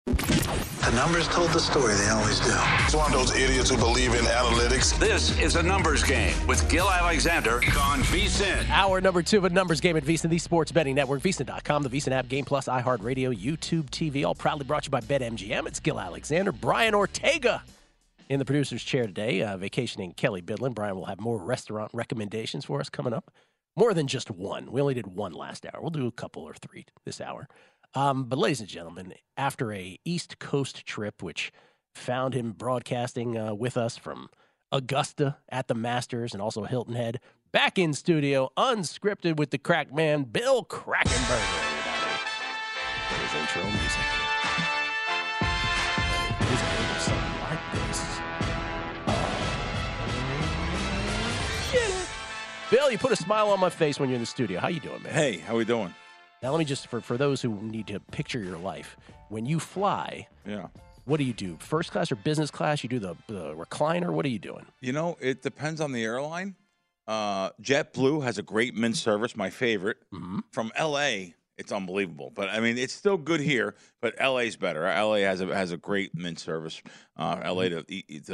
The numbers told the story. They always do. It's one of those idiots who believe in analytics. This is a numbers game with Gil Alexander on VSiN. Hour number 2 of a numbers game at VSiN, the sports betting network, VSiN.com, the VSiN app, Game Plus, iHeartRadio, YouTube TV, all proudly brought to you by BetMGM. It's Gil Alexander, Brian Ortega in the producer's chair today, vacationing Kelly Bidlin. Brian will have more restaurant recommendations for us coming up. More than just one. We only did one last hour. We'll do a couple or three this hour. But ladies and gentlemen, after a East Coast trip, which found him broadcasting with us from Augusta at the Masters and also Hilton Head, back in studio, unscripted with the crack man, Bill Krackomberger. His intro music. Something like this. Get it. Bill, you put a smile on my face when you're in the studio. How you doing, man? Hey, how we doing? Now, let me just, for those who need to picture your life, when you fly, what do you do? First class or business class? You do the recliner? What are you doing? You know, it depends on the airline. JetBlue has a great mint service, my favorite. Mm-hmm. From L.A., it's unbelievable. But, I mean, it's still good here, but L.A.'s better. L.A. has a great mint service. L.A. to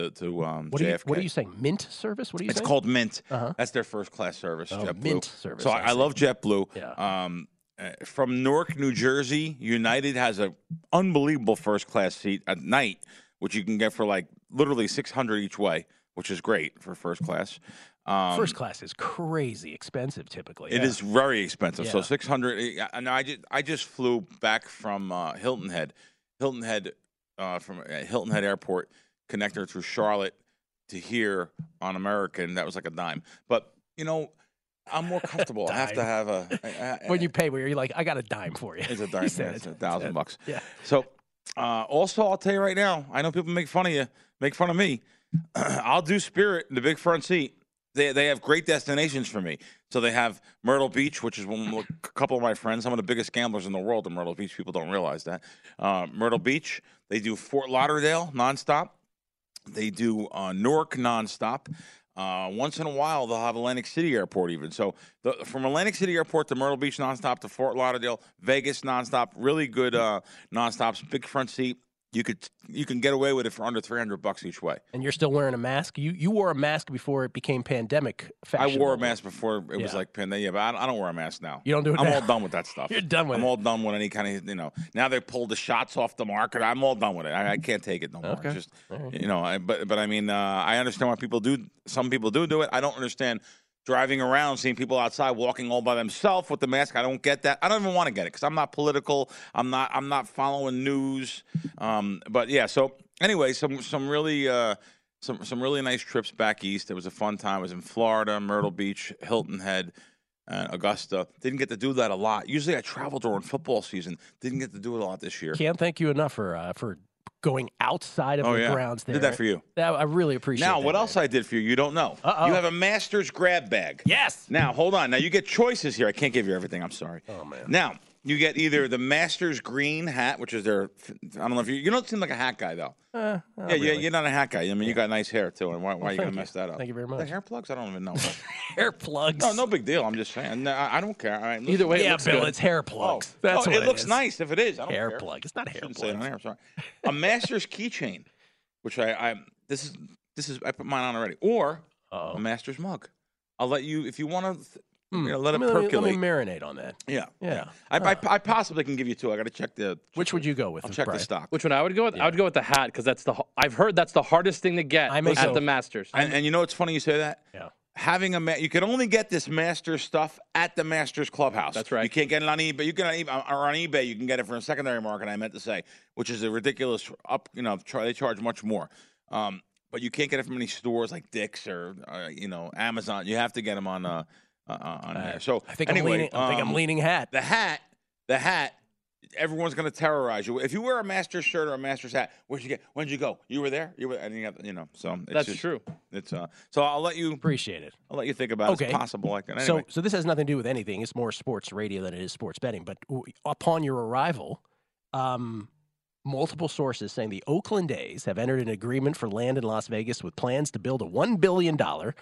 JFK. What are you saying? Mint service? What are you saying? It's called Mint. Uh-huh. That's their first class service, JetBlue. Mint service. So I love JetBlue. Yeah. From Newark, New Jersey, United has an unbelievable first-class seat at night, which you can get for like literally $600 each way, which is great for first class. First class is crazy expensive typically. It is very expensive. Yeah. So $600. And I just flew back from Hilton Head. Hilton Head from Hilton Head Airport, connector through Charlotte to here on American. That was like a dime. But you know, I'm more comfortable. I have to have a when you pay, where you're like, I got a dime for you. It's a dime. It's $1,000. Yeah. So also, I'll tell you right now. I know people make fun of you, make fun of me. I'll do Spirit in the big front seat. They have great destinations for me. So they have Myrtle Beach, which is a couple of my friends, some of the biggest gamblers in the world in Myrtle Beach. People don't realize that. Myrtle Beach. They do Fort Lauderdale nonstop. They do Newark nonstop. Once in a while, they'll have Atlantic City Airport even. So from Atlantic City Airport to Myrtle Beach nonstop to Fort Lauderdale, Vegas nonstop, really good nonstops, big front seat. You can get away with it for under $300 each way. And you're still wearing a mask? You wore a mask before it became pandemic fashion. I wore a mask before it was like pandemic. Yeah, but I don't wear a mask now. You don't do it I'm now? all done with that stuff. You're done with it. I'm all done with any kind of, now they pulled the shots off the market. I'm all done with it. I can't take it no more. Okay. Just, but I mean, I understand why people do. Some people do it. I don't understand driving around, seeing people outside walking all by themselves with the mask. I don't get that. I don't even want to get it because I'm not political. I'm not following news. But yeah. So anyway, some really nice trips back east. It was a fun time. I was in Florida, Myrtle Beach, Hilton Head, Augusta. Didn't get to do that a lot. Usually I travel during football season. Didn't get to do it a lot this year. Can't thank you enough for going outside of the grounds there. Did that for you. I really appreciate that. Now, what else I did for you, you don't know. Uh-oh. You have a Masters grab bag. Yes. Now, hold on. Now, you get choices here. I can't give you everything. I'm sorry. Oh, man. Now, you get either the Masters green hat, which is their – I don't know if you don't seem like a hat guy, though. Really. You're not a hat guy. I mean, you got nice hair, too. And why are you going to mess that up? Thank you very much. The hair plugs? I don't even know. Hair plugs. No big deal. I'm just saying. No, I don't care. All right, listen. Either way, it looks Bill, good. It's hair plugs. Oh, That's what it looks is. nice if it is. I don't Hair care. plug. It's not hair Shouldn't plug. say it on air. I'm sorry. A Masters keychain, which this is I put mine on already, or a Masters mug. I'll let you if you want to. Let it percolate. Let me marinate on that. Yeah. I possibly can give you two. I got to check the. Which would you go with? I'll check Brian? the stock. Which one I would go with? Yeah. I would go with the hat because I've heard that's the hardest thing to get at the Masters. And you know what's funny you say that? Yeah. Having you can only get this Masters stuff at the Masters Clubhouse. That's right. You can't get it on eBay. You can on eBay. You can get it from a secondary market. I meant to say, which is a ridiculous they charge much more. But you can't get it from any stores like Dick's or Amazon. You have to get them on there. So I think anyway, I'm leaning hat. The hat. Everyone's going to terrorize you. If you wear a Masters shirt or a Masters hat, when did you go? You were there. You were, and you got, so that's true. It's so I'll let you appreciate it. I'll let you think about it. It's possible. Anyway. So this has nothing to do with anything. It's more sports radio than it is sports betting. But upon your arrival, multiple sources saying the Oakland A's have entered an agreement for land in Las Vegas with plans to build a $1 billion,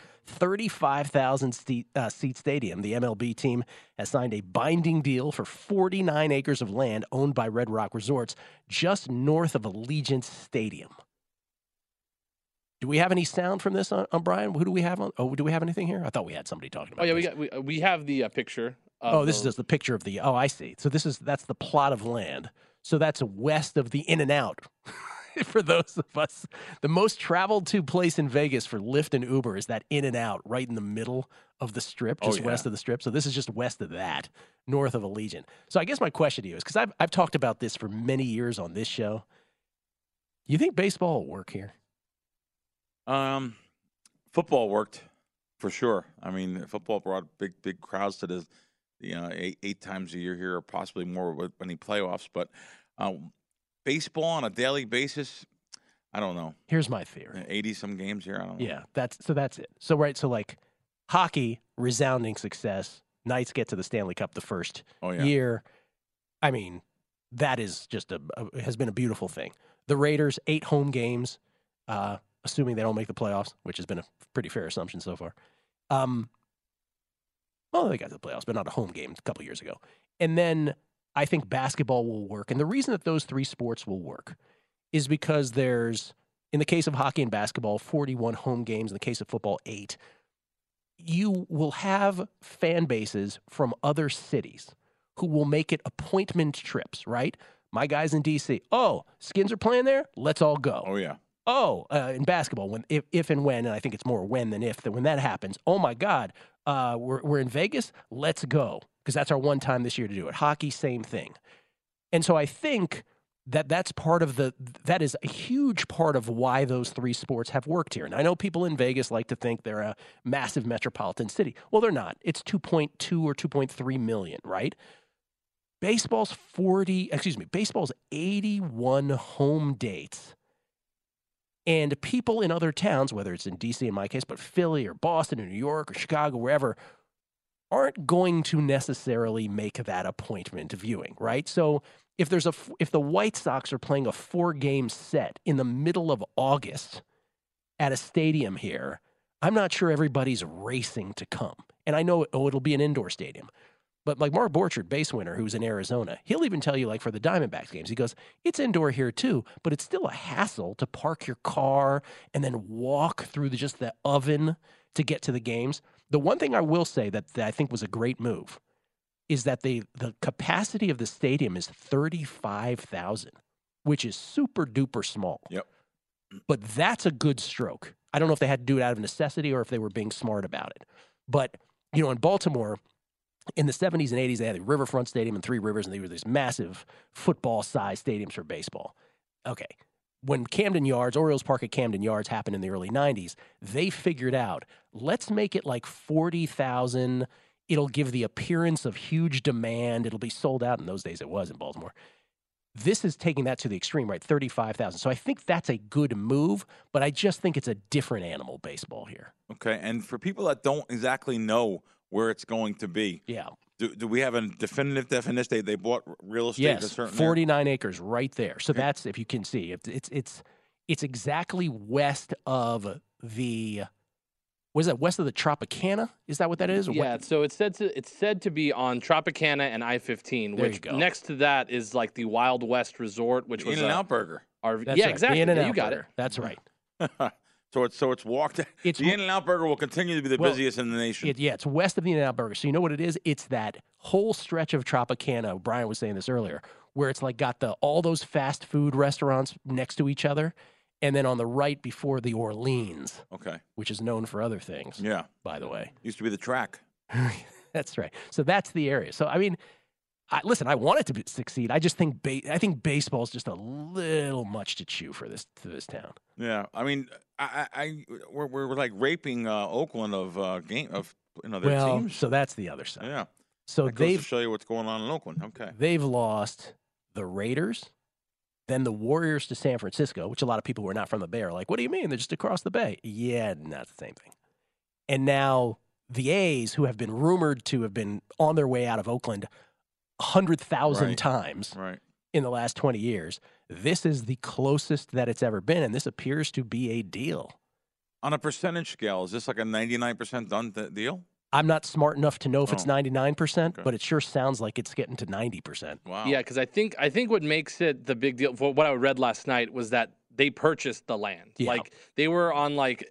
35,000-seat stadium. The MLB team has signed a binding deal for 49 acres of land owned by Red Rock Resorts just north of Allegiant Stadium. Do we have any sound from this on Brian? Who do we have on? Oh, do we have anything here? I thought we had somebody talking about this. We have the picture. This is just the picture of the. Oh, I see. So that's the plot of land. So that's west of the In-N-Out. For those of us, the most traveled to place in Vegas for Lyft and Uber is that In-N-Out right in the middle of the Strip, just west of the Strip. So this is just west of that, north of Allegiant. So I guess my question to you is, because I've talked about this for many years on this show, you think baseball will work here? Football worked for sure. I mean, football brought big crowds to the, eight times a year here, or possibly more with any playoffs. But baseball on a daily basis, I don't know. Here's my theory: 80-some games here. I don't know. Yeah, that's it. So like hockey, resounding success. Knights get to the Stanley Cup the first year. I mean, that is just has been a beautiful thing. The Raiders, 8 home games. Assuming they don't make the playoffs, which has been a pretty fair assumption so far. Well, they got to the playoffs, but not a home game a couple years ago. And then I think basketball will work. And the reason that those 3 sports will work is because there's, in the case of hockey and basketball, 41 home games. In the case of football, 8. You will have fan bases from other cities who will make it appointment trips, right? My guys in D.C., Skins are playing there? Let's all go. Oh, yeah. In basketball, if and when, and I think it's more when than if, that when that happens, oh my God, we're in Vegas, let's go, because that's our one time this year to do it. Hockey, same thing. And so I think that's part of that is a huge part of why those 3 sports have worked here. And I know people in Vegas like to think they're a massive metropolitan city. Well, they're not. It's 2.2 or 2.3 million, right? Baseball's 81 home dates. And people in other towns, whether it's in D.C. in my case, but Philly or Boston or New York or Chicago, wherever, aren't going to necessarily make that appointment viewing, right? So if the White Sox are playing a 4-game set in the middle of August at a stadium here, I'm not sure everybody's racing to come. And I know it'll be an indoor stadium. But like Mark Borchard, base winner, who's in Arizona, he'll even tell you, like for the Diamondbacks games, he goes, it's indoor here too, but it's still a hassle to park your car and then walk through just the oven to get to the games. The one thing I will say that I think was a great move is that the capacity of the stadium is 35,000, which is super duper small. Yep. But that's a good stroke. I don't know if they had to do it out of necessity or if they were being smart about it. But, in Baltimore, in the 70s and 80s, they had a Riverfront Stadium and 3 Rivers, and they were these massive football-sized stadiums for baseball. Okay. When Camden Yards, Orioles Park at Camden Yards happened in the early 90s, they figured out, let's make it like 40,000. It'll give the appearance of huge demand. It'll be sold out. In those days, it was in Baltimore. This is taking that to the extreme, right? 35,000. So I think that's a good move, but I just think it's a different animal, baseball here. Okay. And for people that don't exactly know where it's going to be. Yeah. Do we have a definitive definition? They bought real estate. Yes, a certain 49 acres right there. So that's, if you can see, it's exactly west of the. What is that? West of the Tropicana? Is that what that is? Yeah. So it's said to be on Tropicana and I-15. There which you go. Next to that is like the Wild West Resort, which was In-N-Out Burger. That's yeah, right. exactly. In-N-Out You got Burger. it. That's right. So it's walked. The In-N-Out Burger will continue to be the busiest in the nation. It's west of the In-N-Out Burger. So you know what it is? It's that whole stretch of Tropicana. Brian was saying this earlier, where it's like got all those fast food restaurants next to each other, and then on the right before the Orleans, Okay. which is known for other things. Yeah. By the way, Used to be the track. that's right. So that's the area. So I mean, listen, I want it to succeed. I just think baseball is just a little much to chew for this town. Yeah. I mean, we're like raping Oakland of their Well, teams. so that's the other side. Yeah. So That goes to they've show you what's going on in Oakland. Okay. they've lost the Raiders, then the Warriors to San Francisco, which a lot of people who are not from the Bay are like, what do you mean? They're just across the Bay. Yeah, not the same thing. And now the A's, who have been rumored to have been on their way out of Oakland 100,000 Right. times, Right. in the last 20 years. This is the closest that it's ever been, and this appears to be a deal. On a percentage scale, is this like a 99% done deal? I'm not smart enough to know if it's 99%, but it sure sounds like it's getting to 90%. Wow. Yeah, because I think what makes it the big deal, for what I read last night, was that they purchased the land. Yeah. Like they were on like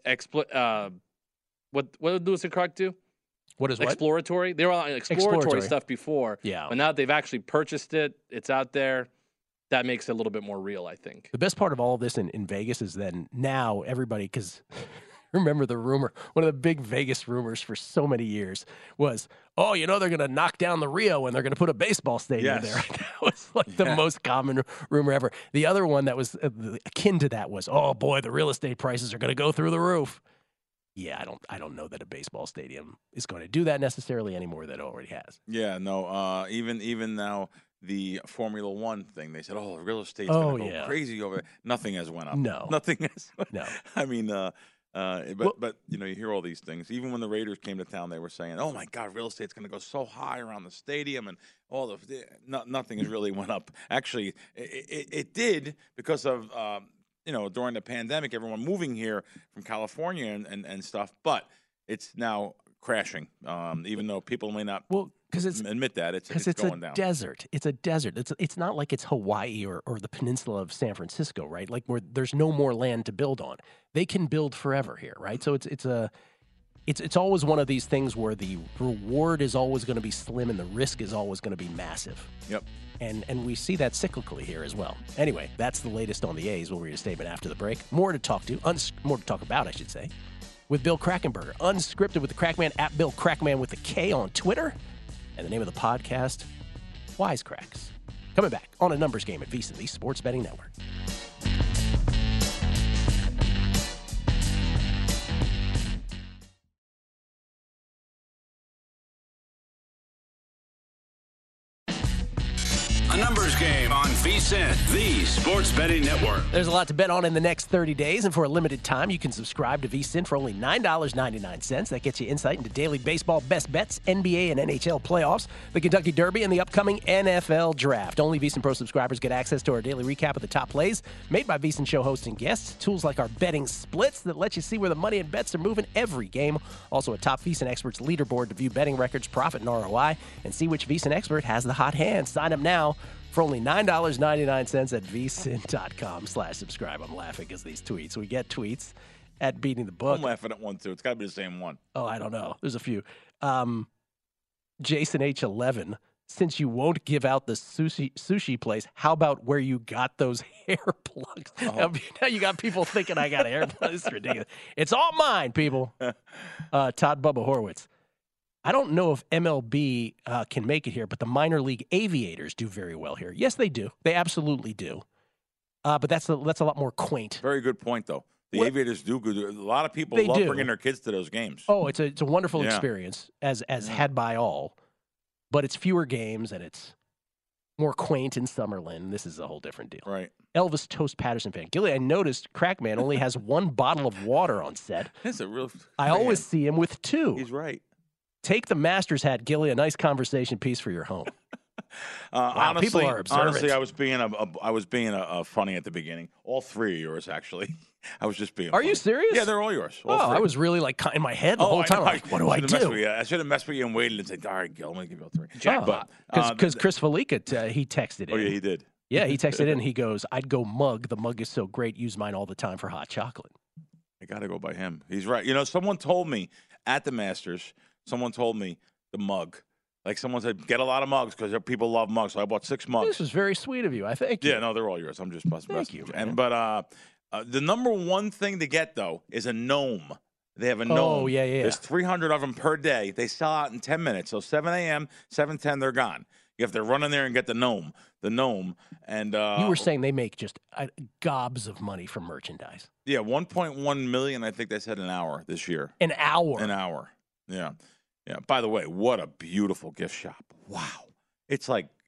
what did Lewis and Clark do? What is what? Exploratory. They were on exploratory stuff before. Yeah. But now that they've actually purchased it, it's out there. That makes it a little bit more real, I think. The best part of all of this in Vegas is then now everybody, because remember the rumor, one of the big Vegas rumors for so many years was, they're going to knock down the Rio and they're going to put a baseball stadium there. That was like the most common rumor ever. The other one that was akin to that was, oh boy, the real estate prices are going to go through the roof. Yeah, I don't know that a baseball stadium is going to do that necessarily anymore than it already has. Yeah, no, even now, the Formula One thing, they said, real estate's going to go crazy over there. Nothing has went up. No. Nothing has. No. I mean, but you hear all these things. Even when the Raiders came to town, they were saying, oh, my God, real estate's going to go so high around the stadium, and nothing has really went up. Actually, it did because of during the pandemic, everyone moving here from California and stuff, but it's now crashing, even though people may not admit that. It's going down. Desert. It's a desert. It's not like it's Hawaii or the peninsula of San Francisco, right? Like where there's no more land to build on. They can build forever here, right? So it's always one of these things where the reward is always going to be slim and the risk is always going to be massive. Yep. And we see that cyclically here as well. Anyway, that's the latest on the A's. We'll read a statement after the break. More to talk about, I should say, with Bill Krackomberger. Unscripted with the Crackman, at Bill Crackman with a K on Twitter. And the name of the podcast, Wisecracks. Coming back on A Numbers Game at VSiN, the Sports Betting Network. A Numbers Game on VSiN, the Sports Betting Network. There's a lot to bet on in the next 30 days, and for a limited time, you can subscribe to VSiN for only $9.99. That gets you insight into daily baseball best bets, NBA and NHL playoffs, the Kentucky Derby, and the upcoming NFL Draft. Only VSiN Pro subscribers get access to our daily recap of the top plays made by VSiN show hosts and guests, tools like our betting splits that let you see where the money and bets are moving every game. Also, a top VSiN experts leaderboard to view betting records, profit, and ROI, and see which VSiN expert has the hot hand. Sign up now for only $9.99 at vsin.com/subscribe. I'm laughing because these tweets. We get tweets at Beating the Book. I'm laughing at one, too. It's got to be the same one. Oh, I don't know. There's a few. Jason H11, since you won't give out the sushi place, how about where you got those hair plugs? Oh. Now you got people thinking I got hair plugs. It's ridiculous. It's all mine, people. Todd Bubba Horwitz. I don't know if MLB can make it here, but the minor league aviators do very well here. Yes, they do. They absolutely do. But that's a lot more quaint. Very good point, though. The aviators do good. A lot of people love bringing their kids to those games. Oh, it's a wonderful experience, as had by all. But it's fewer games, and it's more quaint in Summerlin. This is a whole different deal. Right. Elvis Toast Patterson fan. Gilly, I noticed Crackman only has one bottle of water on set. That's a real I always see him with two. He's right. Take the Masters hat, Gilly, a nice conversation piece for your home. Wow, people are observant. Honestly, I was being a funny at the beginning. All three of yours, actually. I was just being funny. You serious? Yeah, they're all yours. All I three. was really like in my head the whole time. I'm like, what do I do? I should have messed with you and waited and said, all right, Gil, I'm going to give you all three. Jackpot. Because Chris Felica, he texted in. Oh, yeah, he did. Yeah, he texted in. He goes, I'd go mug. The mug is so great. Use mine all the time for hot chocolate. I got to go by him. He's right. You know, someone told me at the Masters, the mug. Like someone said, get a lot of mugs because people love mugs. So I bought 6 mugs. This was very sweet of you. I thank you. Yeah, no, they're all yours. I'm just busting. Thank you. But the number one thing to get, though, is a gnome. They have a gnome. Oh, yeah. There's 300 of them per day. They sell out in 10 minutes. So 7 a.m., 7:10, they're gone. You have to run in there and get the gnome. And you were saying they make just gobs of money from merchandise. Yeah, 1.1 million, I think they said, an hour this year. An hour? An hour, yeah. Yeah. By the way, what a beautiful gift shop! Wow, it's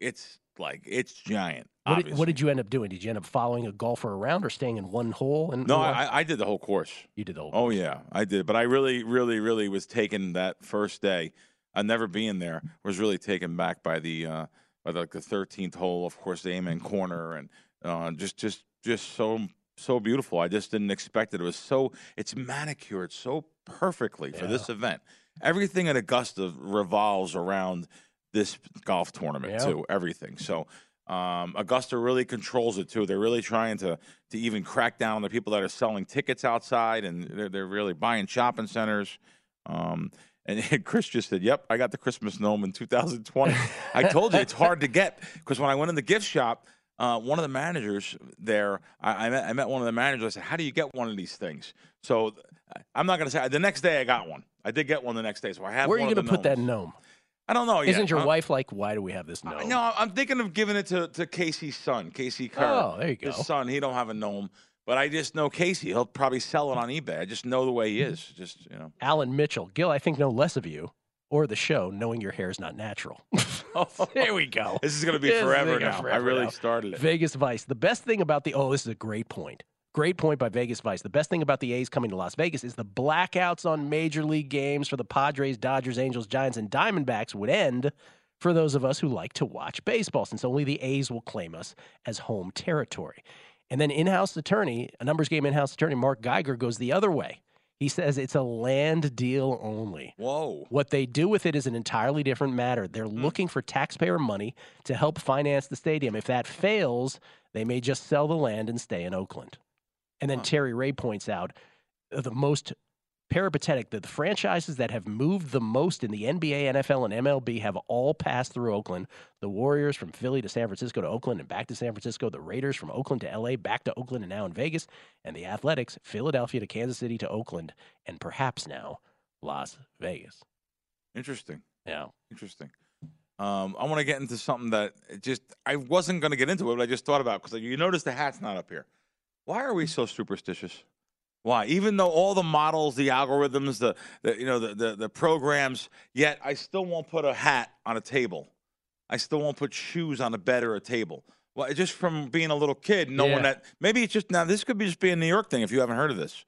giant. What did you end up doing? Did you end up following a golfer around or staying in one hole? No, I did the whole course. You did the whole. Oh yeah, I did. But I really, really, really was taken that first day. Never being there, was really taken back by the by like the 13th hole. Of course, the Amen corner, and just so beautiful. I just didn't expect it. It's manicured so perfectly for this event. Everything at Augusta revolves around this golf tournament too. Everything. So Augusta really controls it too. They're really trying to even crack down on the people that are selling tickets outside, and they're really buying shopping centers. And Chris just said, "Yep, I got the Christmas gnome in 2020." I told you it's hard to get, because when I went in the gift shop, one of the managers there, I met one of the managers. I said, "How do you get one of these things?" So I'm not going to say. The next day, I got one. I did get one the next day, so I have. Where are you going to put that gnome? I don't know yet. Isn't your wife like, why do we have this gnome? No, I'm thinking of giving it to Casey's son, Casey Kerr. Oh, there you go. His son, he don't have a gnome, but I just know Casey. He'll probably sell it on eBay. I just know the way he is. Just, you know. Alan Mitchell. Gil, I think no less of you or the show knowing your hair is not natural. There we go. This is going to be forever now. I really started it. Vegas Vice. The best thing about this is a great point. Great point by Vegas Vice. The best thing about the A's coming to Las Vegas is the blackouts on major league games for the Padres, Dodgers, Angels, Giants, and Diamondbacks would end for those of us who like to watch baseball, since only the A's will claim us as home territory. And then a numbers game in-house attorney, Mark Geiger, goes the other way. He says it's a land deal only. Whoa. What they do with it is an entirely different matter. They're looking for taxpayer money to help finance the stadium. If that fails, they may just sell the land and stay in Oakland. And then Terry Ray points out the most peripatetic, that the franchises that have moved the most in the NBA, NFL, and MLB have all passed through Oakland. The Warriors from Philly to San Francisco to Oakland and back to San Francisco. The Raiders from Oakland to LA, back to Oakland and now in Vegas. And the Athletics, Philadelphia to Kansas City to Oakland, and perhaps now Las Vegas. Interesting. Yeah. Interesting. I want to get into something that I wasn't going to get into it, but I just thought about, because you notice the hat's not up here. Why are we so superstitious? Why? Even though all the models, the algorithms, the programs, yet I still won't put a hat on a table. I still won't put shoes on a bed or a table. Well, just from being a little kid, knowing that maybe it's just, now this could be just be a New York thing if you haven't heard of this.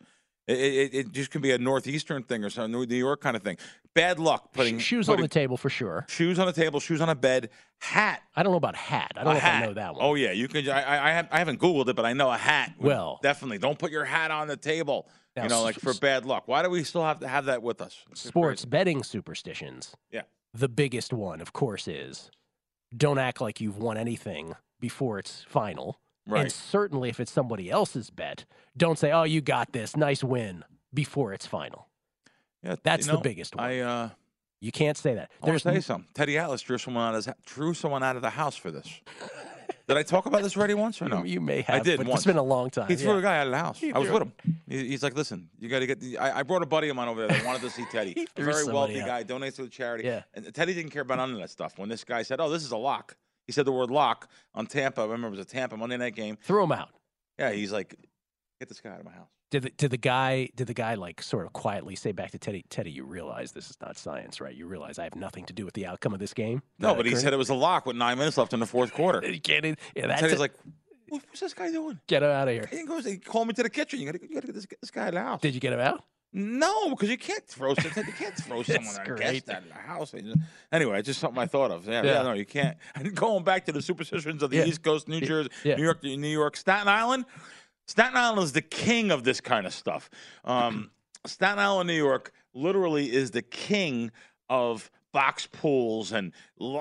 It just could be a Northeastern thing or some New York kind of thing. Bad luck putting shoes on the table for sure. Shoes on the table, shoes on a bed, hat. I don't know about hat. I don't know if I know that one. Oh yeah, you can. I haven't Googled it, but I know a hat. Well, definitely don't put your hat on the table. Now, like for bad luck. Why do we still have to have that with us? Sports betting superstitions. Yeah. The biggest one, of course, is don't act like you've won anything before it's final. Right. And certainly if it's somebody else's bet, don't say, "Oh, you got this, nice win," before it's final. Yeah, that's the biggest one. You can't say that. I want to tell you something. Teddy Atlas drew someone out of the house for this. Did I talk about this already once or no? You may have. I did but once. It's been a long time. He threw a guy out of the house. I was with him. He's like, "Listen, you got to get." I brought a buddy of mine over there that wanted to see Teddy. A very wealthy guy, donates to the charity. Yeah. And Teddy didn't care about none of that stuff. When this guy said, "Oh, this is a lock," he said the word "lock" on Tampa. I remember it was a Tampa Monday night game. Threw him out. Yeah, he's like, "Get this guy out of my house." Did the guy like sort of quietly say back to Teddy, you realize this is not science, right? You realize I have nothing to do with the outcome of this game? No, but he said it was a lock with 9 minutes left in the fourth quarter. Teddy's like, "What's this guy doing? Get him out of here." He called me to the kitchen. You got to get this guy out of the house. Did you get him out? No, because you can't throw someone out of the house. Anyway, it's just something I thought of. Yeah, no, you can't. And going back to the superstitions of the East Coast, New Jersey, New York, Staten Island. Staten Island is the king of this kind of stuff. Staten Island, New York, literally is the king of box pools, and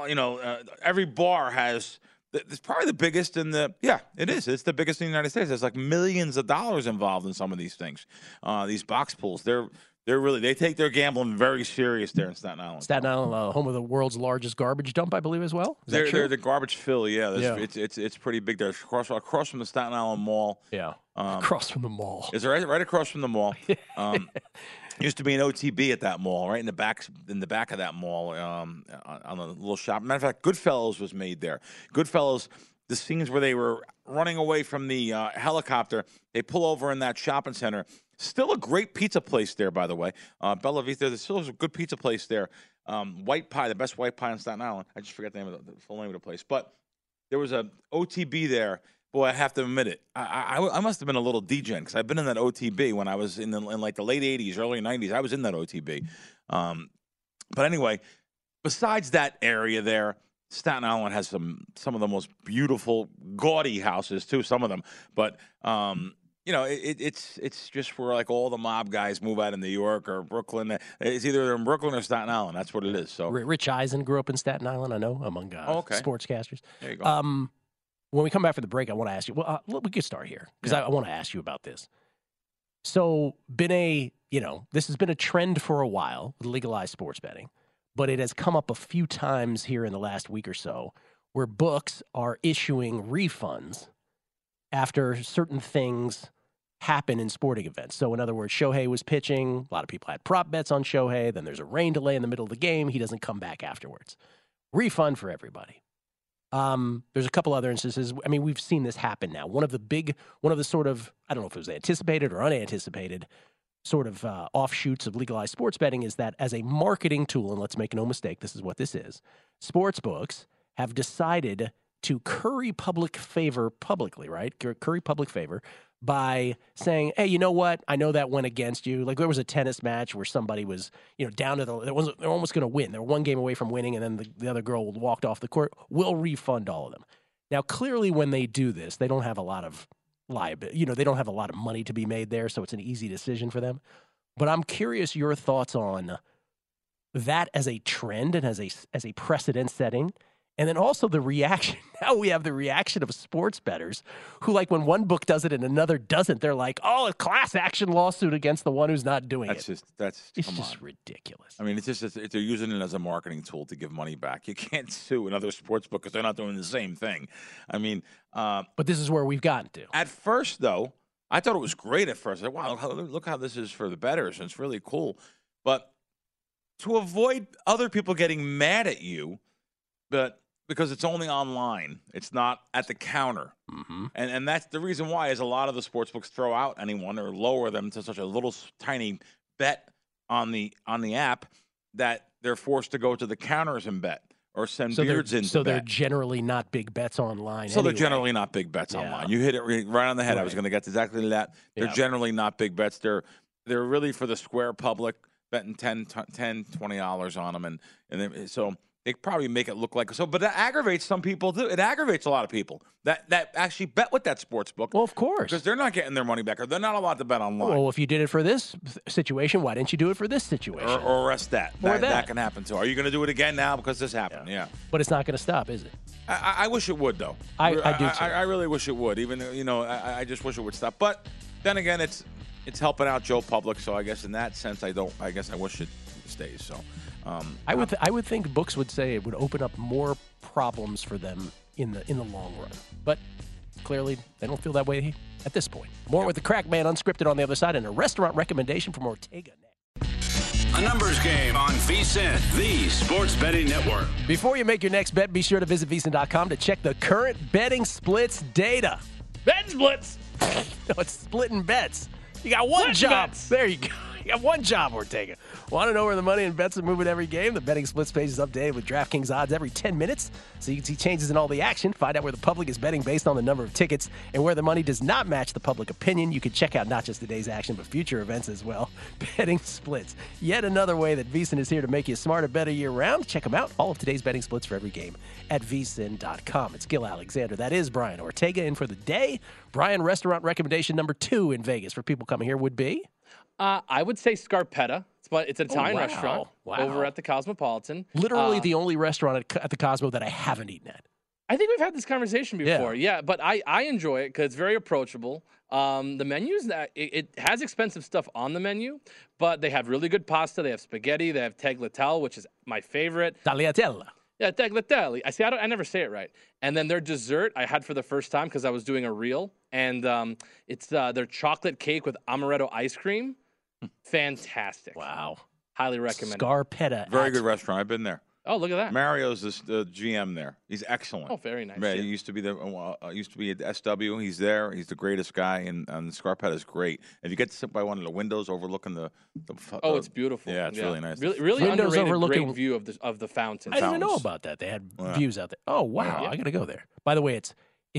every bar has. It's probably the biggest in the. Yeah, it is. It's the biggest in the United States. There's like millions of dollars involved in some of these things. These box pools, they take their gambling very serious there in Staten Island. Staten Island, home of the world's largest garbage dump, I believe, as well. Is that true? They're the garbage fill. Yeah, it's pretty big there. Across from the Staten Island Mall. Yeah, across from the mall. It's right across from the mall. Used to be an OTB at that mall, right in the back of that mall, on a little shop. Matter of fact, Goodfellas was made there. Goodfellas, the scenes where they were running away from the helicopter, they pull over in that shopping center. Still a great pizza place there, by the way. Bella Vista, there's still a good pizza place there. White Pie, the best white pie in Staten Island. I just forgot the full name of the place. But there was a OTB there. Boy, I have to admit it. I must have been a little degen because I've been in that OTB when I was in like the late 80s, early 90s. I was in that OTB. But anyway, besides that area there, Staten Island has some of the most beautiful, gaudy houses too. Some of them, but it's just where like all the mob guys move out of New York or Brooklyn. It's either they're in Brooklyn or Staten Island. That's what it is. So Rich Eisen grew up in Staten Island. I know among sportscasters. There you go. When we come back for the break, I want to ask you. Well, we could start here because I want to ask you about this. So, this has been a trend for a while with legalized sports betting, but it has come up a few times here in the last week or so where books are issuing refunds after certain things happen in sporting events. So, in other words, Shohei was pitching. A lot of people had prop bets on Shohei. Then there's a rain delay in the middle of the game. He doesn't come back afterwards. Refund for everybody. There's a couple other instances. I mean, we've seen this happen now. One of the sort of, I don't know if it was anticipated or unanticipated sort of offshoots of legalized sports betting is that as a marketing tool, and let's make no mistake, this is what this is, sports books have decided to curry public favor publicly, right? Curry public favor by saying, hey, you know what? I know that went against you. Like there was a tennis match where somebody was, down to they're almost going to win. They were one game away from winning, and then the other girl walked off the court. We'll refund all of them. Now, clearly, when they do this, they don't have a lot of liability. They don't have a lot of money to be made there, so it's an easy decision for them. But I'm curious your thoughts on that as a trend and as a precedent setting. And then also the reaction. Now we have the reaction of sports bettors who, like, when one book does it and another doesn't, they're like, "Oh, a class action lawsuit against the one who's not doing it." It's just ridiculous. I mean, they're using it as a marketing tool to give money back. You can't sue another sports book because they're not doing the same thing. I mean, but this is where we've gotten to. At first, though, I thought it was great. At first, wow, look how this is for the bettors, and it's really cool. But to avoid other people getting mad at you, because it's only online. It's not at the counter. Mm-hmm. And that's the reason why is a lot of the sports books throw out anyone or lower them to such a little tiny bet on the app that they're forced to go to the counters and bet or send beards in to bet. So they're generally not big bets online So they're generally not big bets online. You hit it right on the head. Right. I was going to get exactly that. They're generally not big bets. They're really for the square public, betting $10, $20 on them. And so they probably make it look like so, but that aggravates some people too. It aggravates a lot of people that actually bet with that sports book. Well, of course, because they're not getting their money back, or they're not allowed to bet online. Well, if you did it for this situation, why didn't you do it for this situation? Or arrest that. That can happen too. Are you going to do it again now because this happened? Yeah. But it's not going to stop, is it? I wish it would, though. I do too. I really wish it would. Even I just wish it would stop. But then again, it's helping out Joe Public, so I guess in that sense, I guess I wish it stays. So. I would think books would say it would open up more problems for them in the long run, but clearly they don't feel that way at this point. More with the Crack Man Unscripted on the other side, and a restaurant recommendation from Ortega next. A numbers game on VSiN, the sports betting network. Before you make your next bet, be sure to visit VSiN.com to check the current betting splits data. Bet splits. No, it's splitting bets. You got one job. Bets. There you go. You got one job, Ortega. Want to know where the money and bets are moving every game? The Betting Splits page is updated with DraftKings odds every 10 minutes, so you can see changes in all the action. Find out where the public is betting based on the number of tickets and where the money does not match the public opinion. You can check out not just today's action, but future events as well. Betting Splits. Yet another way that VSiN is here to make you smarter, better year-round. Check them out. All of today's betting splits for every game at VSiN.com. It's Gil Alexander. That is Brian Ortega in for the day. Brian, restaurant recommendation number 2 in Vegas for people coming here would be? I would say Scarpetta. It's an Italian restaurant over at the Cosmopolitan. Literally the only restaurant at the Cosmo that I haven't eaten at. I think we've had this conversation before. Yeah, but I enjoy it because it's very approachable. The menus, it has expensive stuff on the menu, but they have really good pasta. They have spaghetti. They have tagliatelle, which is my favorite. Tagliatelle. Yeah, tagliatelle. I never say it right. And then their dessert I had for the first time because I was doing a reel, and it's their chocolate cake with amaretto ice cream. Fantastic. Wow. Highly recommend. Scarpetta. Very good restaurant. I've been there. Oh, look at that. Mario's the GM there. He's excellent. Oh, very nice. He used to be at SW. He's there. He's the greatest guy, and Scarpetta is great. If you get to sit by one of the windows overlooking the it's beautiful. Yeah, it's really nice. Really windows underrated. overlooking Great view of the fountain. I didn't even know about that. They had views out there. Oh wow, I gotta go there. By the way,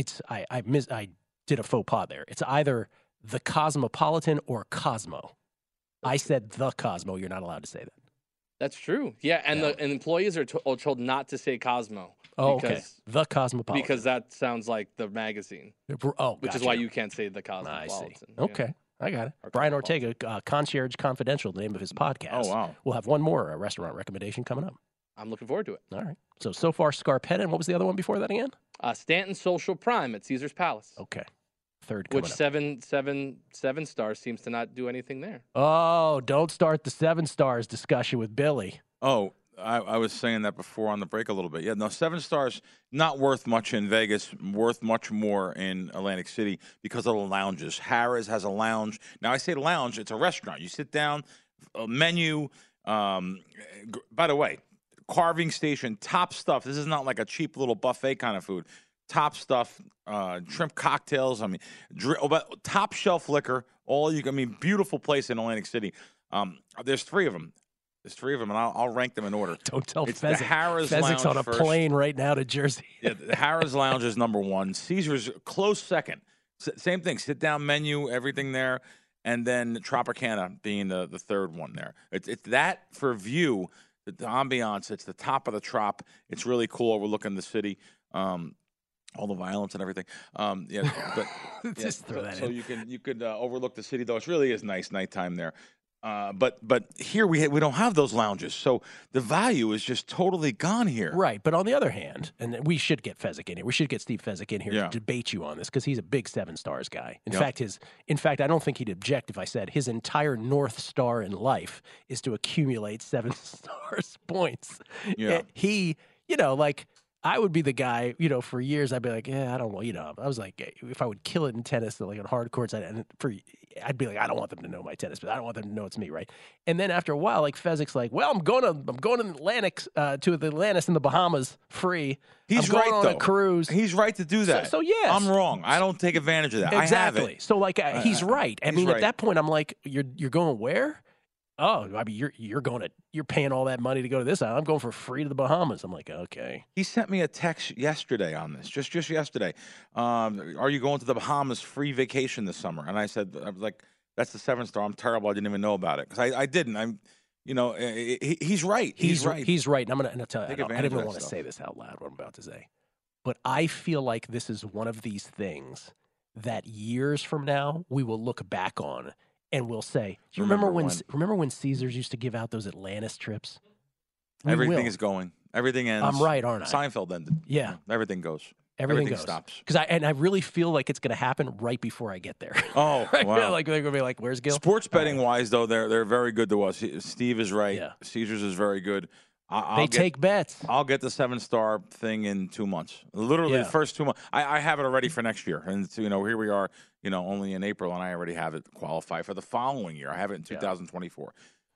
I did a faux pas there. It's either the Cosmopolitan or Cosmo. I said the Cosmo. You're not allowed to say that. That's true. Yeah, and the employees are told not to say Cosmo. Oh, okay. The Cosmopolitan. Because that sounds like the magazine. Oh, which is why you can't say the Cosmopolitan. I see. Okay. I got it. Brian Ortega, Concierge Confidential, the name of his podcast. Oh, wow. We'll have one more restaurant recommendation coming up. I'm looking forward to it. All right. So far, Scarpetta, and what was the other one before that again? Stanton Social Prime at Caesar's Palace. Okay. Third coming Which up. seven stars seems to not do anything there. Oh, don't start the 7 stars discussion with Billy. Oh, I was saying that before on the break a little bit. Yeah, no, 7 stars, not worth much in Vegas, worth much more in Atlantic City because of the lounges. Harrah's has a lounge. Now, I say lounge, it's a restaurant. You sit down, a menu. By the way, carving station, top stuff. This is not like a cheap little buffet kind of food. Top stuff, shrimp cocktails. I mean, top shelf liquor. Beautiful place in Atlantic City. There's 3 of them. And I'll rank them in order. Don't tell it's Fezzik. The Harrah's Fezzik's Lounge on a first. plane right now to Jersey. Yeah, the Harrah's Lounge is number 1. Caesar's close second. Same thing, sit-down menu, everything there. And then Tropicana being the third one there. It's that for view, the ambiance. It's the top of the Trop. It's really cool overlooking the city. All the violence and everything. Just throw that in. So you could overlook the city, though. It really is nice nighttime there. But here we don't have those lounges, so the value is just totally gone here. Right, but on the other hand, and we should get Fezzik in here. We should get Steve Fezzik in here to debate you on this because he's a big 7 stars guy. In fact, I don't think he'd object if I said his entire North Star in life is to accumulate 7 stars points. Yeah, I would be the guy, for years I'd be like, yeah, I don't want, I was like, if I would kill it in tennis, like on hard courts, I'd be like, I don't want them to know my tennis, but I don't want them to know it's me, right? And then after a while, like Fezzik's like, well, I'm going to Atlantic, to the Atlantis in the Bahamas free. He's I'm going right on a cruise. He's right to do that. So yes. I'm wrong. I don't take advantage of that. Exactly. I have it. So he's right. I mean, right. At that point, I'm like, you're going where? Oh, I mean, you're paying all that money to go to this island. I'm going for free to the Bahamas. I'm like, okay. He sent me a text yesterday on this, just yesterday. Are you going to the Bahamas free vacation this summer? And I was like, that's the 7 star. I'm terrible. I didn't even know about it because I didn't. He's right. He's right. He's right. And I'm gonna tell you. I didn't even want to stuff. say this out loud. What I'm about to say, but I feel like this is one of these things that years from now we will look back on. And we'll say, do you remember when Caesars used to give out those Atlantis trips? Everything is going. Everything ends. I'm right, aren't I? Seinfeld ended. Yeah. Everything goes. Everything goes. Stops. Because I really feel like it's going to happen right before I get there. Oh, wow. Like they're going to be like, "Where's Gil?" Sports betting wise, though, they're very good to us. Steve is right. Yeah. Caesars is very good. They take bets. I'll get the 7 star thing in 2 months. Literally the first 2 months. I have it already for next year. And here we are, only in April, and I already have it qualified for the following year. I have it in 2024.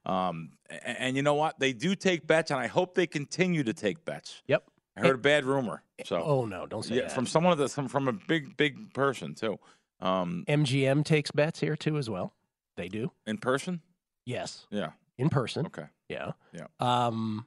And you know what? They do take bets, and I hope they continue to take bets. Yep. I heard a bad rumor. So oh no, don't say that. From someone from a big person too. MGM takes bets here too as well. They do in person. Yes. Yeah. In person. Okay. Yeah. Yeah.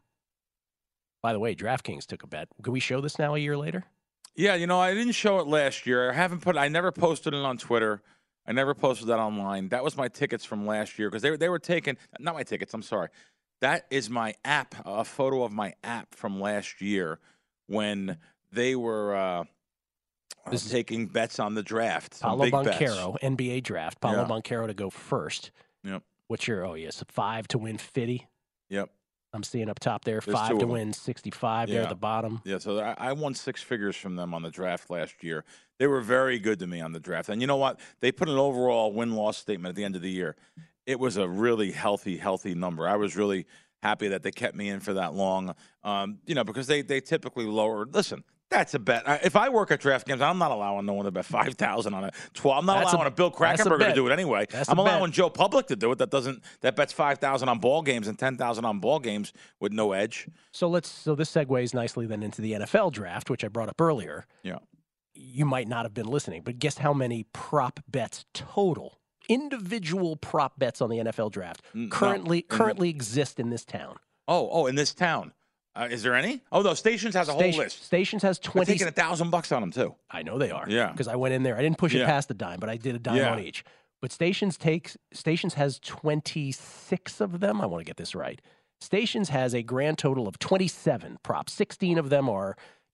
By the way, DraftKings took a bet. Can we show this now a year later? Yeah, I didn't show it last year. I never posted it on Twitter. I never posted that online. That was my tickets from last year because they were taking, not my tickets, I'm sorry. That is my app, a photo of my app from last year when they were taking bets on the draft. Paulo Banchero, NBA draft. Paulo Banchero to go first. Yep. What's your, 5 to win 50? Yep. I'm seeing up top there, 5 to win 65 there at the bottom. Yeah, so I won 6 figures from them on the draft last year. They were very good to me on the draft. And you know what? They put an overall win-loss statement at the end of the year. It was a really healthy number. I was really happy that they kept me in for that long, because they typically lower. Listen, that's a bet. If I work at DraftKings, I'm not allowing no one to bet 5,000 on a 12. I'm not allowing a Bill Krakenberger to do it anyway. I'm allowing Joe Public to do it. That bets 5,000 on ball games and 10,000 on ball games with no edge. So this segues nicely then into the NFL draft, which I brought up earlier. Yeah, you might not have been listening, but guess how many prop bets total, individual prop bets on the NFL draft currently exist in this town? Oh, in this town. Is there any? Oh, no, Stations has a whole list. Stations has 20. They're taking $1,000 on them, too. I know they are. Yeah. Because I went in there. I didn't push it past the dime, but I did a dime on each. But Stations has 26 of them. I want to get this right. Stations has a grand total of 27 props. 16 of them are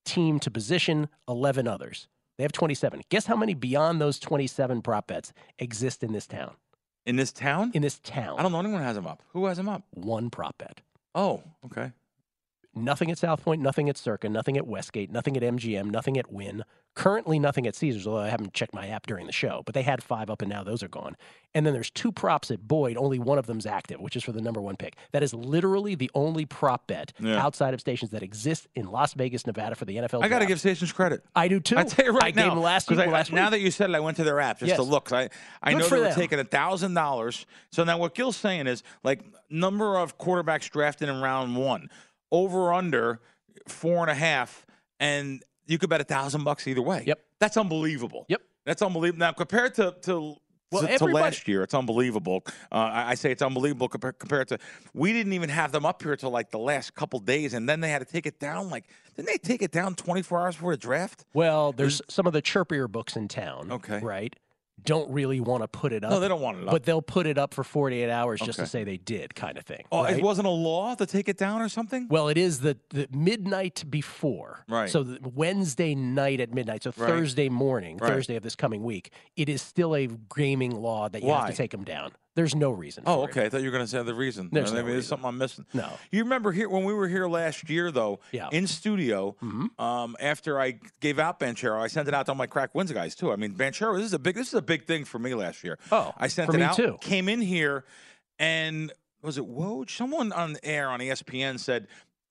team to position, 11 others. They have 27. Guess how many beyond those 27 prop bets exist in this town? In this town? In this town. I don't know anyone has them up. Who has them up? One prop bet. Oh, okay. Nothing at South Point, nothing at Circa, nothing at Westgate, nothing at MGM, nothing at Wynn. Currently nothing at Caesars, although I haven't checked my app during the show. But they had 5 up, and now those are gone. And then there's 2 props at Boyd. Only one of them's active, which is for the number 1 pick. That is literally the only prop bet outside of stations that exist in Las Vegas, Nevada for the NFL. I got to give stations credit. I do too. I tell you right I now. gave them last week. Now that you said it, I went to their app just to look. I know they were taking $1,000. So now what Gil's saying is, like, number of quarterbacks drafted in round 1, over under 4.5, and you could bet $1,000 either way. Yep. That's unbelievable. Yep. That's unbelievable. Now, compared to last year, it's unbelievable. I say it's unbelievable compared to – we didn't even have them up here till like the last couple days, and then they had to take it down. Like, didn't they take it down 24 hours before the draft? Well, there's some of the chirpier books in town, right, don't really want to put it up. No, they don't want it up. But they'll put it up for 48 hours just to say they did, kind of thing. Oh, right? It wasn't a law to take it down or something? Well, it is the midnight before. Right. So the Wednesday night at midnight, so Thursday morning, Thursday of this coming week, it is still a gaming law that you have to take them down. There's no reason for okay. I thought you were going to say the reason. There's there's something I'm missing. No. You remember here when we were here last year, though, in studio, after I gave out Banchero, I sent it out to all my Crack Wins guys, too. I mean, Banchero, this is a big thing for me last year. Oh, I sent for it me out, too. Came in here, and was it Woj? Someone on the air on ESPN said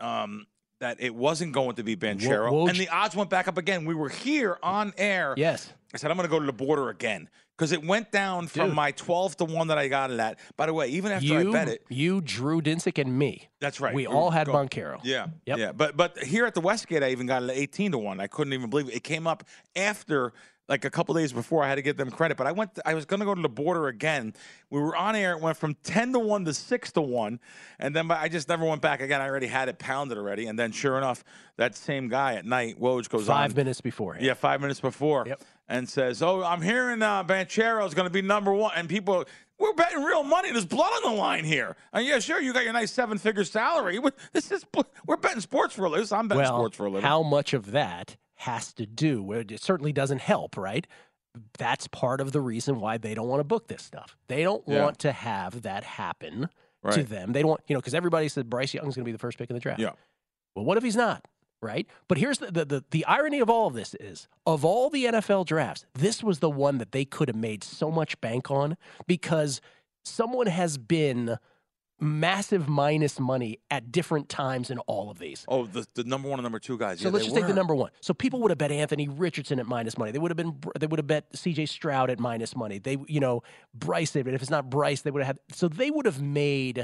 that it wasn't going to be Banchero, and the odds went back up again. We were here on air. Yes. I said, I'm going to go to the border again. Because it went down from my 12-1 that I got it at. By the way, even after I bet it. You, Drew Dinsick, and me. That's right. We all had Banchero. Yeah. Yep. Yeah. But here at the Westgate, I even got it at 18-1. I couldn't even believe it. It came up after, like a couple days before. I had to give them credit. But I was going to go to the border again. We were on air. It went from 10-1 to 6-1. And then I just never went back again. I already had it pounded already. And then sure enough, that same guy at night, Woj, goes 5 minutes before. Yeah, 5 minutes before. Yep. And says, I'm hearing Banchero is going to be number 1. And people, we're betting real money. There's blood on the line here. And yeah, sure, you got your nice 7-figure salary. We're betting sports for a living. I'm betting sports for a living. How much of that has to do, it certainly doesn't help, right? That's part of the reason why they don't want to book this stuff. They don't want to have that happen to them. They don't want, because everybody said Bryce Young's going to be the first pick in the draft. Yeah. Well, what if he's not? Right? But here's the irony of all of this is, of all the NFL drafts, this was the one that they could have made so much bank on because someone has been massive minus money at different times in all of these. Oh, the number 1 and number 2 guys. So let's just take the number 1. So people would have bet Anthony Richardson at minus money. They would have bet C.J. Stroud at minus money. They, Bryce. If it's not Bryce, they would have had. So they would have made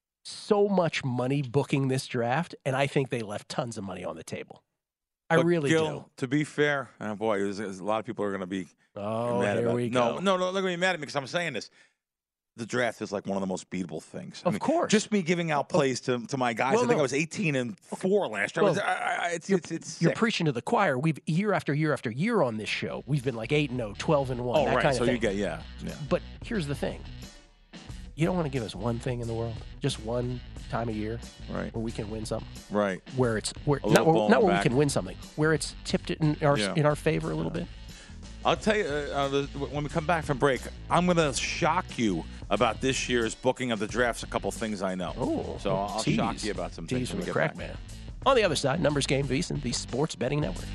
so much money booking this draft, and I think they left tons of money on the table. I really do. To be fair, and boy, there's a lot of people are going to be mad here about we it. go. No, they're going to be mad at me because I'm saying this. The draft is like one of the most beatable things. Of course. Just me giving out plays to my guys. I think I was 18-4 last year. You're preaching to the choir. We've year after year after year on this show. We've been like 8-0, 12-1. Oh, that right. kind of So thing. you get yeah. But here's the thing. You don't want to give us one thing in the world, just one time a year, where we can win something, right? Where it's not where we can win something, where it's tipped in our favor a little bit. I'll tell you when we come back from break, I'm going to shock you about this year's booking of the drafts. A couple things I know. Oh, so I'll shock you about some things from when the we get Crack Man. On the other side, Numbers Game VSiN, the Sports Betting Network.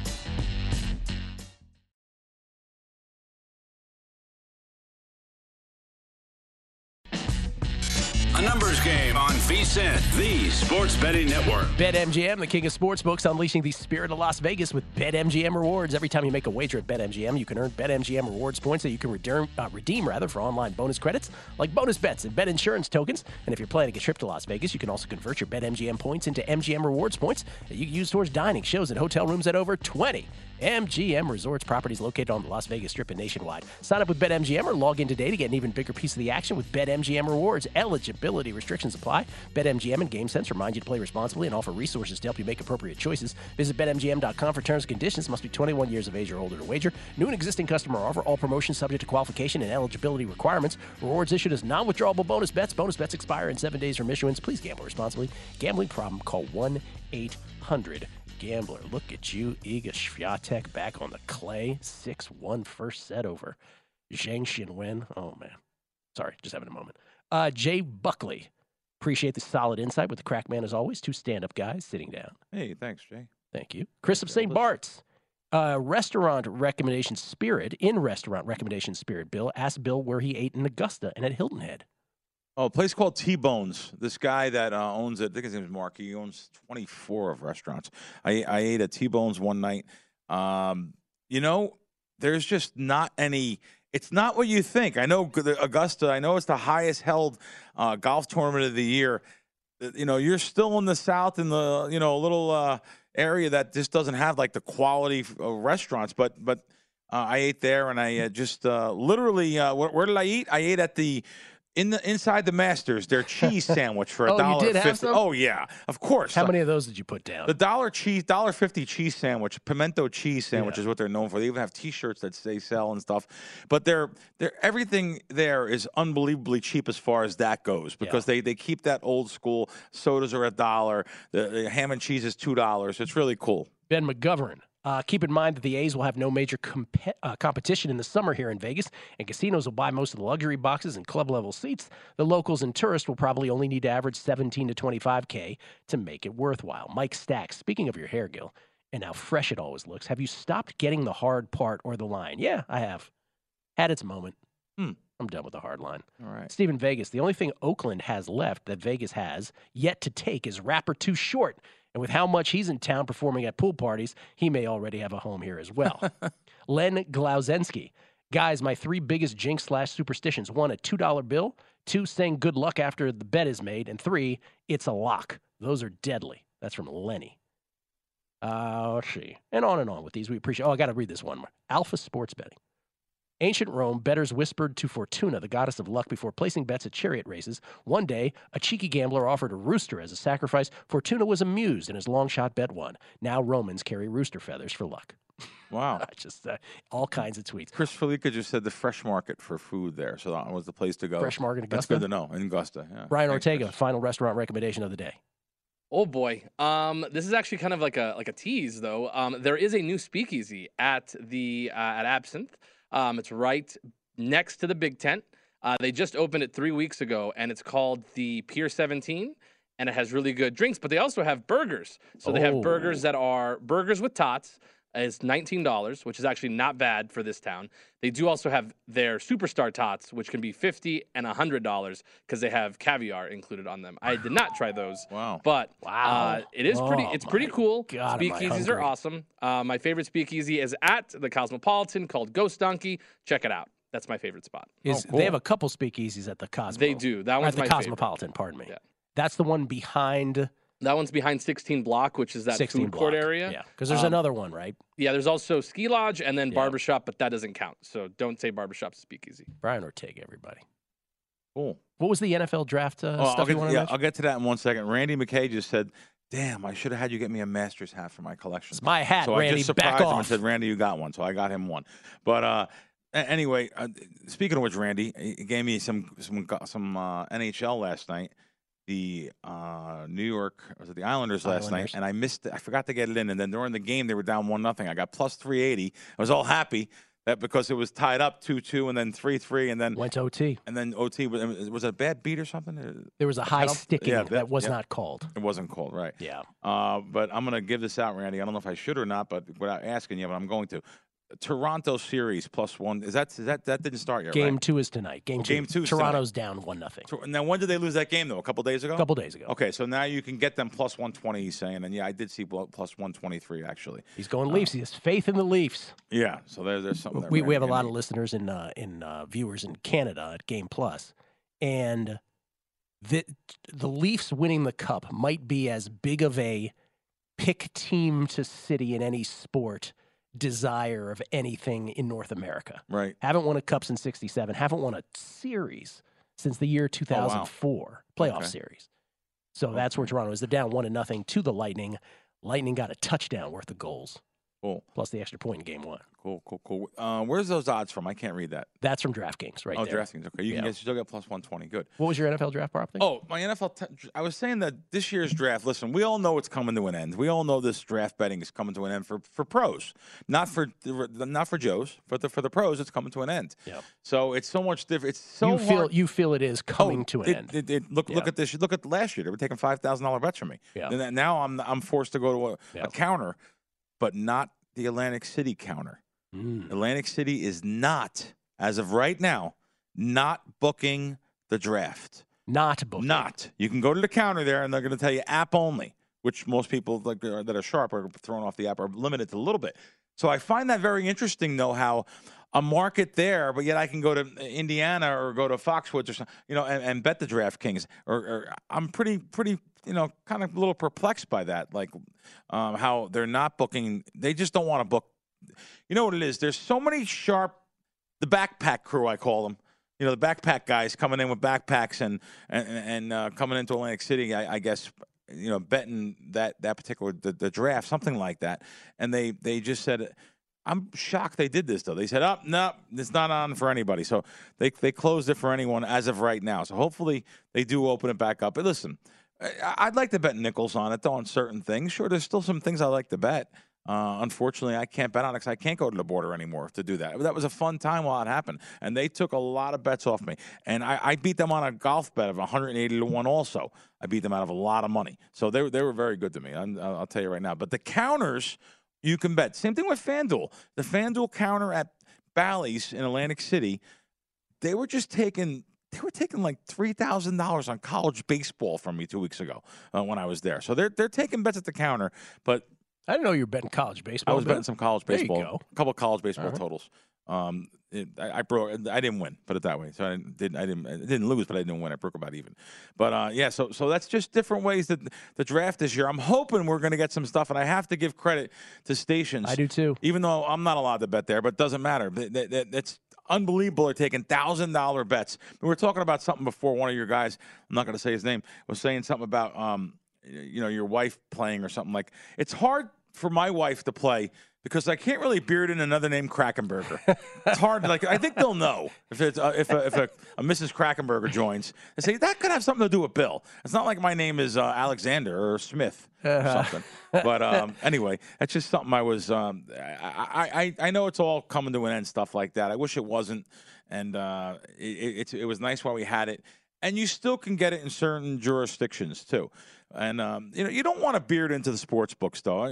A numbers game on VSiN, the Sports Betting Network. BetMGM, the king of sportsbooks, unleashing the spirit of Las Vegas with BetMGM rewards. Every time you make a wager at BetMGM, you can earn BetMGM rewards points that you can redeem for online bonus credits like bonus bets and bet insurance tokens. And if you're planning a trip to Las Vegas, you can also convert your BetMGM points into MGM rewards points that you can use towards dining, shows, and hotel rooms at over 20 MGM Resorts properties located on the Las Vegas Strip and nationwide. Sign up with BetMGM or log in today to get an even bigger piece of the action with BetMGM rewards. Eligibility restrictions apply. BetMGM and GameSense remind you to play responsibly and offer resources to help you make appropriate choices. Visit BetMGM.com for terms and conditions. Must be 21 years of age or older to wager. New and existing customer offer. All promotions subject to qualification and eligibility requirements. Rewards issued as non-withdrawable bonus bets. Bonus bets expire in 7 days from issuance. Please gamble responsibly. Gambling problem? Call 1-800 Gambler. Look at you, Iga Swiatek back on the clay. 6-1 first set over Zheng Xinwen. Oh, man. Sorry, just having a moment. Jay Buckley. Appreciate the solid insight with the crack man as always. 2 stand-up guys sitting down. Hey, thanks, Jay. Thank you. Chris of St. Bart's. Restaurant recommendation spirit. Bill asked Bill where he ate in Augusta and at Hilton Head. Oh, a place called T-Bones. This guy that owns it, I think his name is Mark. He owns 24 of restaurants. I ate at T-Bones one night. There's just not any. It's not what you think. I know Augusta. I know it's the highest held golf tournament of the year. You're still in the South in the little area that just doesn't have like the quality restaurants. But I ate there, and I just literally. Where did I eat? I ate at inside the Masters, their cheese sandwich for $1.50. You did have some? Oh yeah, of course. How many of those did you put down? The $1.50 cheese sandwich, pimento cheese sandwich is what they're known for. They even have T-shirts that they sell and stuff. But they're everything there is unbelievably cheap as far as that goes because they keep that old school. Sodas are $1. The ham and cheese is $2. It's really cool. Ben McGovern. Keep in mind that the A's will have no major competition in the summer here in Vegas, and casinos will buy most of the luxury boxes and club-level seats. The locals and tourists will probably only need to average $17 to $25K to make it worthwhile. Mike Stacks, speaking of your hair, Gil, and how fresh it always looks, have you stopped getting the hard part or the line? Yeah, I have. Had its moment. I'm done with the hard line. All right. Stephen Vegas, the only thing Oakland has left that Vegas has yet to take is Rapper Too Short. And with how much he's in town performing at pool parties, he may already have a home here as well. Len Glauzensky. Guys, my 3 biggest jinx/superstitions. 1, a $2 bill. 2, saying good luck after the bet is made. And 3, it's a lock. Those are deadly. That's from Lenny. Let's see. And on with these. We appreciate. I got to read this one more. Alpha Sports Betting. Ancient Rome, bettors whispered to Fortuna, the goddess of luck, before placing bets at chariot races. One day, a cheeky gambler offered a rooster as a sacrifice. Fortuna was amused, and his long shot bet won. Now Romans carry rooster feathers for luck. Wow. Just all kinds of tweets. Chris Felica just said the fresh market for food there, so that was the place to go. Fresh market in Augusta? That's good to know, in Augusta. Yeah. Brian Thanks, Ortega, Chris. final restaurant recommendation of the day. Oh boy, this is actually kind of like a tease though. There is a new speakeasy at Absinthe. It's right next to the Big Tent. They just opened it 3 weeks ago, and it's called the Pier 17, and it has really good drinks, but they also have burgers. So they have burgers that are burgers with tots. It's $19, which is actually not bad for this town. They do also have their superstar tots, which can be $50 and $100 because they have caviar included on them. I did not try those. Wow. But it is pretty cool. God, Speakeasies are awesome. My favorite speakeasy is at the Cosmopolitan called Ghost Donkey. Check it out. That's my favorite spot. Cool. They have a couple speakeasies at the Cosmo. They do. That one's at the my Cosmopolitan, pardon me. Yeah. That's the one behind... That one's behind 16 Block, which is that 16 food court block. area. Yeah, because there's another one, right? Yeah, there's also Ski Lodge and then Barbershop, but that doesn't count. So don't say Barbershop's a speakeasy. Brian Ortega, everybody. Cool. What was the NFL draft stuff you wanted to mention? I'll get to that in 1 second. Randy McKay just said, damn, I should have had you get me a Masters hat for my collection. It's my hat, so Randy. I just surprised back him off. and said, Randy, you got one. So I got him one. But anyway, speaking of which, Randy, he gave me some NHL last night. The New York, was it the Islanders last night, and I missed it. I forgot to get it in, and then during the game they were down 1-0. I got plus 380. I was all happy that because it was tied up 2-2 and then 3-3 and then went to OT. And then OT was it a bad beat or something? There was a high sticking that was yeah. not called. It wasn't called, right? Yeah. But I'm gonna give this out, Randy. I don't know if I should or not, but without asking you, but I'm going to. Toronto series +1. Is that didn't start yet? Game right? 2 is tonight. Game two. Toronto's down 1-0. Now, when did they lose that game though? A couple days ago. A couple days ago. Okay, so now you can get them +120. He's saying, and yeah, I did see +123 actually. He's going Leafs. He has faith in the Leafs. Yeah, so there's something. There, we have a lot of listeners in viewers in Canada at Game Plus, and the Leafs winning the cup might be as big of a pick team to city in any sport desire of anything in North America. Right. Haven't won a cup since '67. Haven't won a series since the year 2004 playoff series. So that's where Toronto is. They're down 1-0 to the Lightning. Lightning got a touchdown worth of goals. Cool. plus the extra point in game 1. Cool. Where's those odds from? I can't read that. That's from DraftKings right there. DraftKings. Okay. You still get plus 120. Good. What was your NFL draft prop thing? Oh, my I was saying that this year's draft, listen, we all know it's coming to an end. We all know this draft betting is coming to an end for pros. Not for Joes, but for the pros, it's coming to an end. Yep. So it's so much different. It's so hard. You feel it is coming to an end. Look at this. Look at last year. They were taking $5,000 bets from me. Yeah. And now I'm forced to go to a counter, but not the Atlantic City counter. Atlantic City is not, as of right now, not booking the draft. Not booking. Not. You can go to the counter there, and they're going to tell you app only, which most people that are sharp are thrown off the app are limited to a little bit. So I find that very interesting, though, how a market there, but yet I can go to Indiana or go to Foxwoods or something, and bet the DraftKings. Or I'm pretty, kind of a little perplexed by that, like how they're not booking. They just don't want to book. You know what it is? There's so many sharp, the backpack crew, I call them. The backpack guys coming in with backpacks and coming into Atlantic City, I guess, betting that particular the draft, something like that. And they just said, I'm shocked they did this, though. They said, no, it's not on for anybody. So they closed it for anyone as of right now. So hopefully they do open it back up. But listen, I'd like to bet nickels on it, though, on certain things. Sure, there's still some things I like to bet. Unfortunately, I can't bet on it because I can't go to the border anymore to do that. That was a fun time while it happened. And they took a lot of bets off me. And I beat them on a golf bet of 180 to 1 also. I beat them out of a lot of money. So they were very good to me. I'll tell you right now. But the counters, you can bet. Same thing with FanDuel. The FanDuel counter at Bally's in Atlantic City, they were taking like $3,000 on college baseball from me 2 weeks ago when I was there. So they're taking bets at the counter, but I didn't know you were betting college baseball. I was betting some college baseball. There you go. A couple of college baseball totals. I didn't win, put it that way. So I didn't lose, but I didn't win. I broke about even. But so that's just different ways that the draft this year. I'm hoping we're going to get some stuff, and I have to give credit to stations. I do too. Even though I'm not allowed to bet there, but it doesn't matter. That's unbelievable. They're taking $1,000 bets. We were talking about something before. One of your guys, I'm not going to say his name, was saying something about your wife playing or something like. It's hard for my wife to play because I can't really beard in another name Krakenberger. It's hard. I think they'll know if a Mrs. Krakenberger joins. They say that could have something to do with Bill. It's not like my name is Alexander or Smith or something. But anyway, that's just something I was. I know it's all coming to an end, stuff like that. I wish it wasn't, and it was nice while we had it. And you still can get it in certain jurisdictions too. And you don't want to beard into the sports books, though.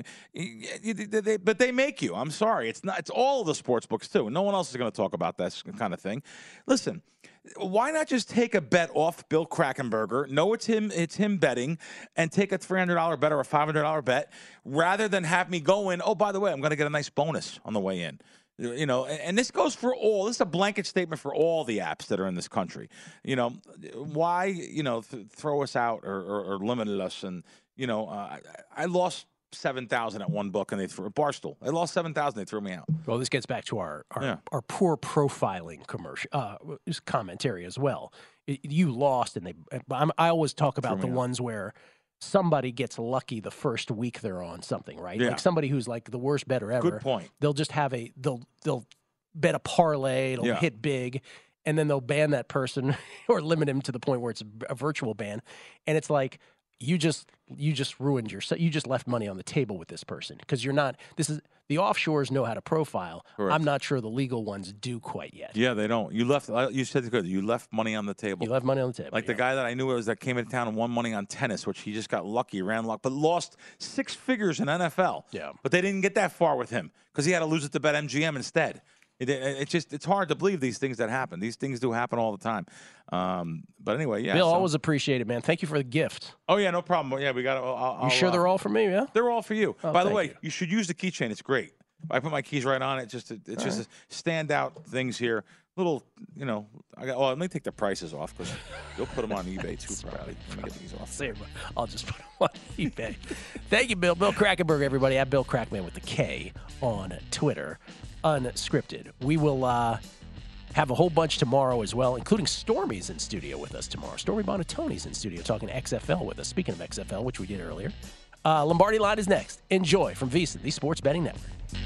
But they make you. I'm sorry, it's not. It's all of the sports books too. No one else is going to talk about that kind of thing. Listen, why not just take a bet off Bill Krakenberger? Know it's him. It's him betting, and take a $300 bet or a $500 bet, rather than have me go in. Oh, by the way, I'm going to get a nice bonus on the way in. And this goes for all. This is a blanket statement for all the apps that are in this country. Why, throw us out or limit us? And, I lost 7,000 at one book, and they threw Barstool. I lost 7,000. They threw me out. Well, this gets back to our poor profiling commentary as well. You lost, and I always talk about the ones where somebody gets lucky the first week they're on something, right? Yeah. Like somebody who's like the worst bettor ever. Good point. They'll just have they'll bet a parlay, it'll hit big, and then they'll ban that person or limit him to the point where it's a virtual ban. And it's like you just ruined you just left money on the table with this person because the offshores know how to profile. Correct. I'm not sure the legal ones do quite yet. Yeah, they don't. You said it good. You left money on the table. You left money on the table. Like the guy that I knew that came into town and won money on tennis, which he just got lucky, ran luck, but lost 6 figures in NFL. Yeah. But they didn't get that far with him because he had to lose it to BetMGM instead. It's hard to believe these things that happen. These things do happen all the time. But anyway, yeah. Bill, always appreciate it, man. Thank you for the gift. Oh yeah, no problem. Yeah, we got. You sure they're all for me? Yeah, they're all for you. Oh, By the way, you should use the keychain. It's great. I put my keys right on it. It's just a standout things here. Little, let me take the prices off because you'll put them on eBay too. Probably. Let me get these off. I'll just put them on eBay. Thank you, Bill. Bill Krakenberg, everybody. At Bill Crackman with the K on Twitter. Unscripted. We will have a whole bunch tomorrow as well, including Stormy's in studio with us tomorrow. Stormy Bonatoni's in studio talking XFL with us. Speaking of XFL, which we did earlier. Lombardi Line is next. Enjoy from VEASAN, the Sports Betting Network.